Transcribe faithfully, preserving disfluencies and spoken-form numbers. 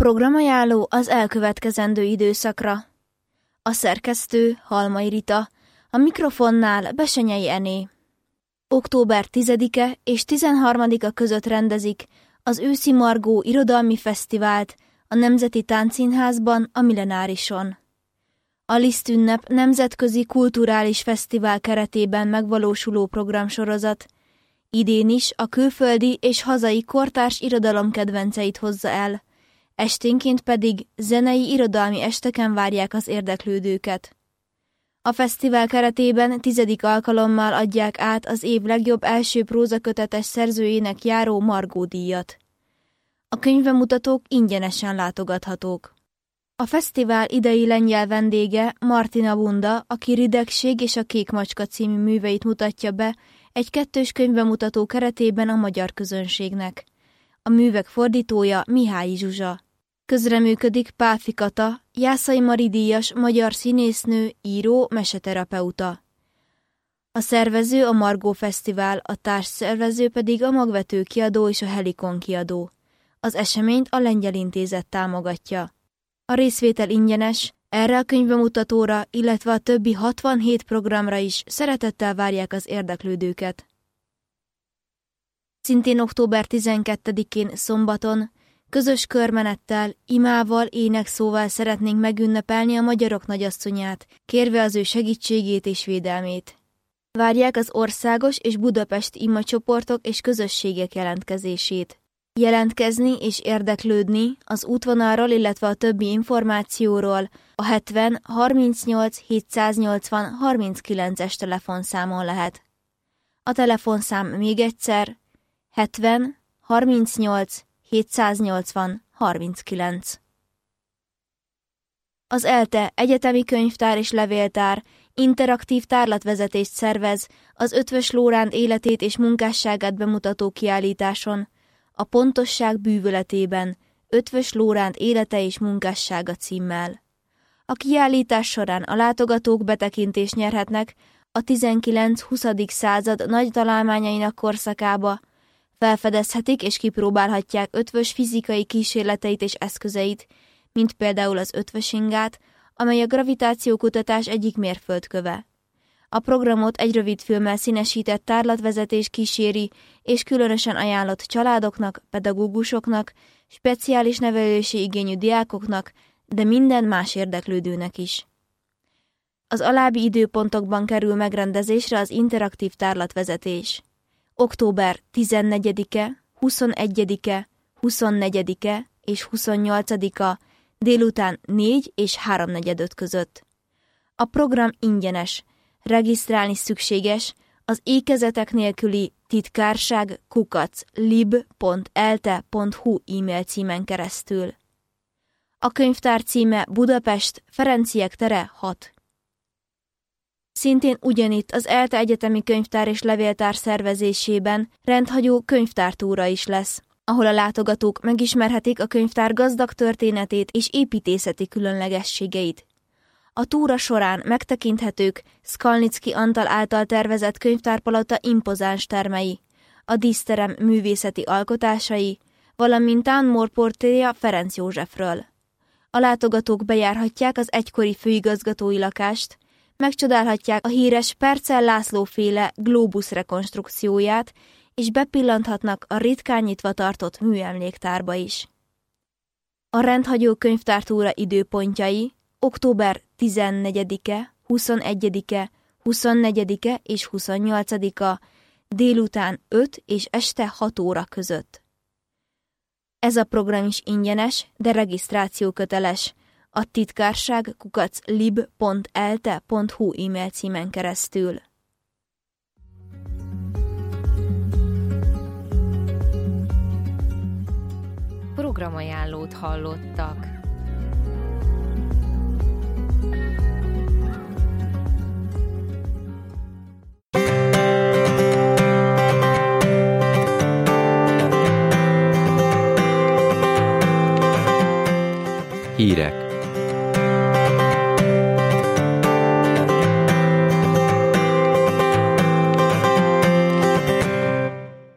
Programajánló az elkövetkezendő időszakra. A szerkesztő Halmai Rita, a mikrofonnál Besenyei Ené. október tizedike és tizenharmadika között rendezik az Őszi Margó Irodalmi Fesztivált a Nemzeti Táncszínházban, a Millenárison. A Liszt-ünnep nemzetközi kulturális fesztivál keretében megvalósuló programsorozat idén is a külföldi és hazai kortárs irodalom kedvenceit hozza el, esténként pedig zenei irodalmi esteken várják az érdeklődőket. A fesztivál keretében tizedik alkalommal adják át az év legjobb első prózakötetes szerzőjének járó Margó-díjat. A könyvbemutatók ingyenesen látogathatók. A fesztivál idei lengyel vendége Martina Bunda, aki Ridegség és a Kék Macska című műveit mutatja be egy kettős könyvbemutató keretében a magyar közönségnek. A művek fordítója Mihály Zsuzsa. Közreműködik Pálffy Kata, Jászai Mari díjas magyar színésznő, író, meseterapeuta. A szervező a Margó Fesztivál, a társszervező pedig a Magvető kiadó és a Helikon kiadó. Az eseményt a Lengyel Intézet támogatja. A részvétel ingyenes, erre a könyvbemutatóra, illetve a többi hatvanhét programra is szeretettel várják az érdeklődőket. Szintén október tizenkettedikén szombaton közös körmenettel, imával, énekszóval szeretnénk megünnepelni a magyarok nagyasszonyát, kérve az ő segítségét és védelmét. Várják az országos és budapesti imacsoportok és közösségek jelentkezését. Jelentkezni és érdeklődni az útvonalról, illetve a többi információról a hetven harmincnyolc hétszáznyolcvan harminckilences telefonszámon lehet. A telefonszám még egyszer hetven harmincnyolc hétszáznyolcvan harminckilenc. Az ELTE Egyetemi Könyvtár és Levéltár interaktív tárlatvezetést szervez az Ötvös Lóránd életét és munkásságát bemutató kiállításon, a Pontosság bűvöletében, Ötvös Lóránd élete és munkássága címmel. A kiállítás során a látogatók betekintést nyerhetnek a tizenkilenc-huszadik század nagy találmányainak korszakába, felfedezhetik és kipróbálhatják ötvös fizikai kísérleteit és eszközeit, mint például az ötvösingát, amely a gravitációkutatás egyik mérföldköve. A programot egy rövid filmmel színesített tárlatvezetés kíséri, és különösen ajánlott családoknak, pedagógusoknak, speciális nevelési igényű diákoknak, de minden más érdeklődőnek is. Az alábbi időpontokban kerül megrendezésre az interaktív tárlatvezetés. október tizennegyedike, huszonegyedike, huszonnegyedike és huszonnyolcadika délután négy és háromnegyed között. A program ingyenes, regisztrálni szükséges az ékezetek nélküli titkárság kukac lib pont elte pont hu e-mail címen keresztül. A könyvtár címe Budapest, Ferenciek tere hat. Szintén ugyanitt az ELTE Egyetemi Könyvtár és Levéltár szervezésében rendhagyó könyvtártúra is lesz, ahol a látogatók megismerhetik a könyvtár gazdag történetét és építészeti különlegességeit. A túra során megtekinthetők Skalnicki Antal által tervezett könyvtárpalota impozáns termei, a díszterem művészeti alkotásai, valamint Tánmor portréja Ferenc Józsefről. A látogatók bejárhatják az egykori főigazgatói lakást, megcsodálhatják a híres Percel László féle Glóbusz rekonstrukcióját, és bepillanthatnak a ritkán nyitva tartott műemléktárba is. A rendhagyó könyvtártúra időpontjai október tizennegyedike, huszonegyedike, huszonnegyedike és huszonnyolcadika délután öt és este hat óra között. Ez a program is ingyenes, de regisztráció köteles, a titkárság kukac lib pont elte pont hu e-mail címen keresztül. Programajánlót hallottak. Hírek.